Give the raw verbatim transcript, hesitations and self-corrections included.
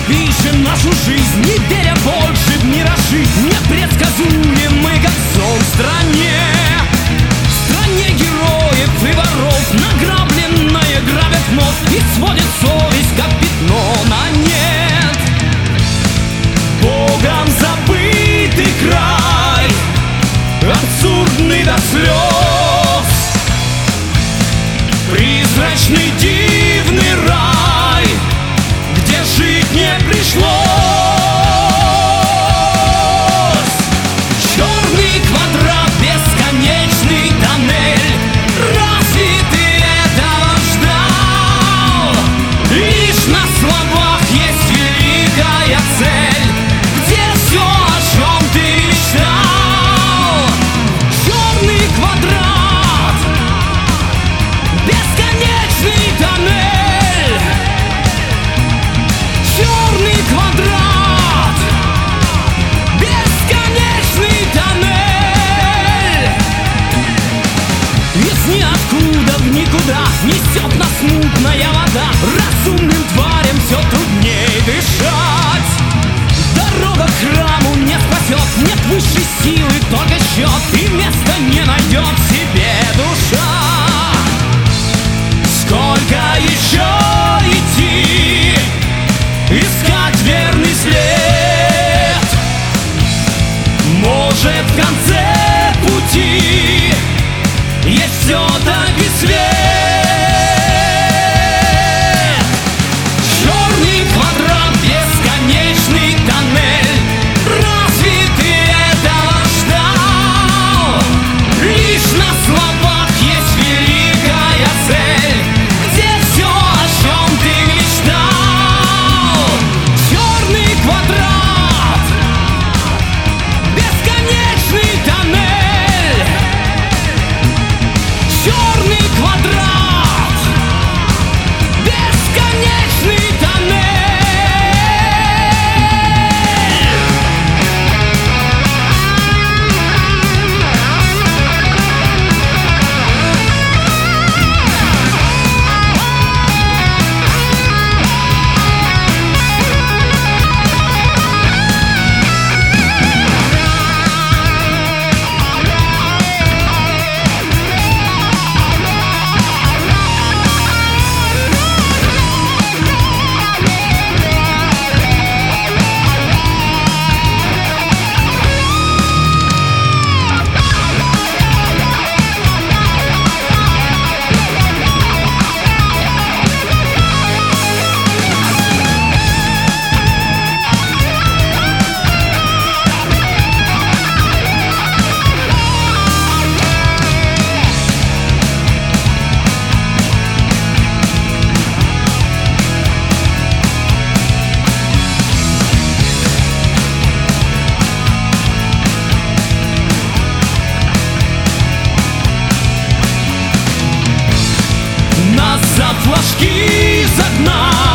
пишем нашу жизнь, не веря больше в миражи, непредсказуемый как сон в стране. В стране героев и воров, награбленное грабят вновь и сводит совесть, как пятно на нет. Богом забытый край, абсурдный до слез, призрачный дивный рай, где жить не пришлось. Черный квадрат, бесконечный тоннель, разве ты этого ждал? Лишь на словах есть великая цель, где все, о чем ты мечтал. Черный квадрат, бесконечный тоннель. Черный квадрат, бесконечный тоннель. Из ниоткуда в никуда несет нас мутная вода. Разумным тварям все труднее дышать. Дорога к храму не спасет, нет высшей силы, только счет, и места не найдет себе душа. Сколько еще идти, искать верный след? Может, в конце пути есть все-таки свет? Черный квадрат, бесконечный тоннель, разве ты этого ждал? Лишь на словах есть великая цель, где все, о чем ты мечтал. Черный квадрат, бесконечный тоннель. Черный квадрат, бесконечный тоннель. Нас за флажки загнать.